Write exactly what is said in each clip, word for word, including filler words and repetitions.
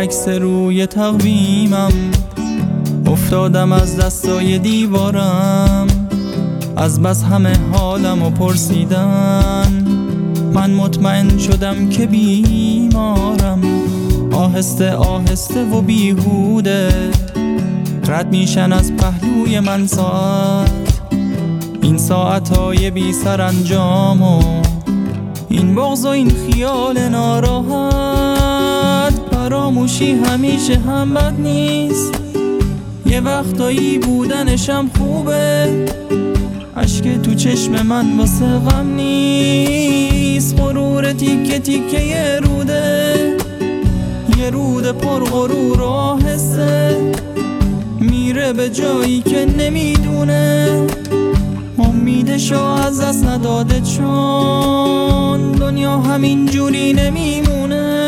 عکس روی تقویمم، افتادم از دستای دیوارم، از بس همه حالمو پرسیدن، من مطمئن شدم که بیمارم. آهسته آهسته و بیهوده رد میشن از پهلوی من ساعت، این ساعتهای بی سرانجام و این بغض و این خیال ناراحت. فراموشی همیشه هم بد نیست، یه وقتایی بودنشم خوبه. اشک تو چشم من واسه غم نیست، غرور تیکه تیکه یه روده، یه رود پر غرور و آهسته میره به جایی که نمیدونه. امیدشو از دست نداده چون دنیا همین جوری نمیمونه.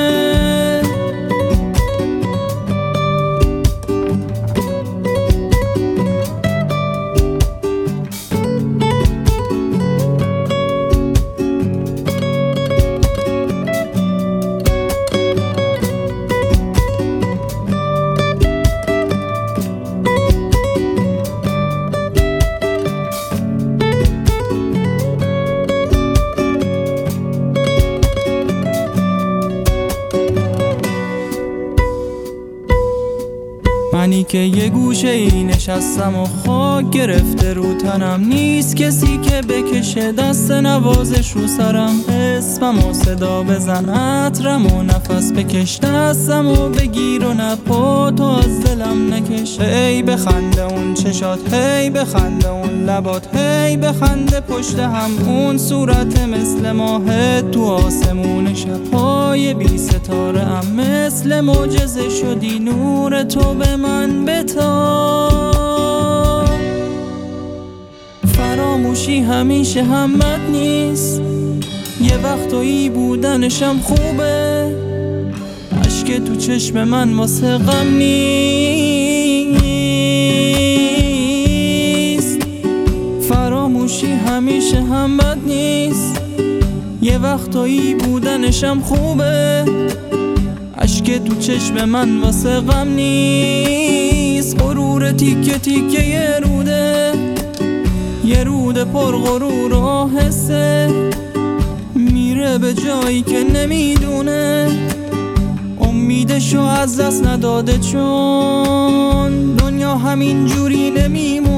منی که یه گوشه ای نشستم و خاک گرفته رو تنم، نیست کسی که بکشه دست نوازش رو سرم. اسمم و صدا بزن، عطرم و نفس بکش، دستم و بگیر و نپا تو از دلم نکش. هی بخنده اون چشات، هی بخنده اون لبات، هی بخنده پشت هم اون صورت مثل ماهت تو آسمون شب‌های بی ستاره ام. مثل معجزه شدی نور تو به من بتا. فراموشی همیشه هم بد نیست، یه وقتایی بودنشم خوبه. اشک تو چشم من واسه غم نیست، فراموشی همیشه هم بد نیست، یه وقتایی بودنشم خوبه. اشک تو چشم من واسه غم نیست، غرور تیکه تیکه یه روده، یه رود پر غرور و آهسته میره به جایی که نمیدونه. امیدشو از دست نداده چون دنیا همین جوری نمیمونه.